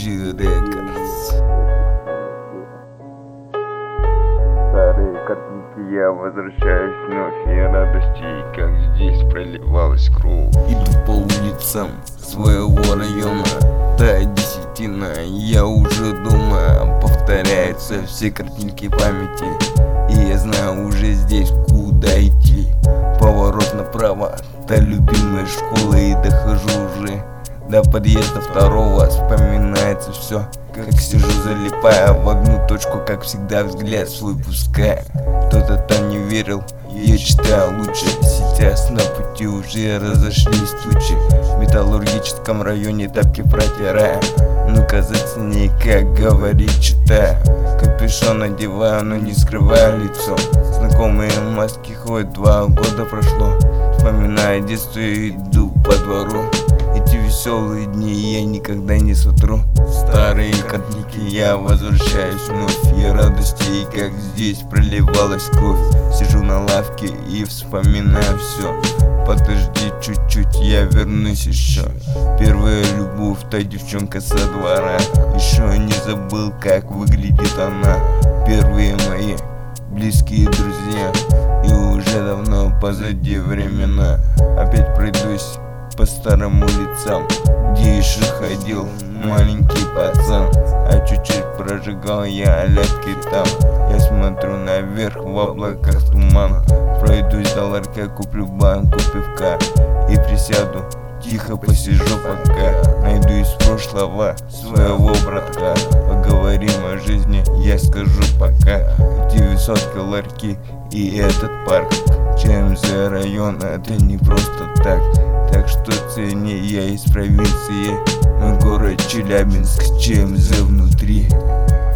G Records. Старые картинки, я возвращаюсь вновь, и радости, как здесь проливалась кровь. Иду по улицам своего района, та десятина, я уже дома. Повторяются все картинки памяти, и я знаю уже здесь, куда идти. Поворот направо, та любимая школа, и дохожу уже до подъезда второго. Вспоминается все, как сижу, залипая в одну точку, как всегда взгляд свой пуская. Кто-то там не верил, я читаю лучше. Сейчас на пути уже разошлись тучи. В металлургическом районе тапки протирая, ну казаться не как говорить, читая. Капюшон надеваю, но не скрываю лицо. Знакомые маски ходят, 2 года прошло. Вспоминая детство, иду по двору. Эти веселые дни я никогда не сотру. Старые картинки, я возвращаюсь вновь, и радости, и как здесь проливалась кровь. Сижу на лавке и вспоминаю все. Подожди чуть-чуть, я вернусь еще. Первая любовь, та девчонка со двора. Еще не забыл, как выглядит она. Первые мои близкие друзья, и уже давно позади времена. Опять пройдусь по старым улицам, где еще ходил маленький пацан, а чуть-чуть прожигал я лятки там. Я смотрю наверх, в облаках туман. Пройдусь до ларька, куплю банку пивка и присяду, тихо посижу пока. Найду из прошлого своего братка, поговорим о жизни, я скажу пока. Эти высотки, ларьки и этот парк, ЧМЗ район, это не просто так. Так что цени, я из провинции, мой город Челябинск, ЧМЗ внутри.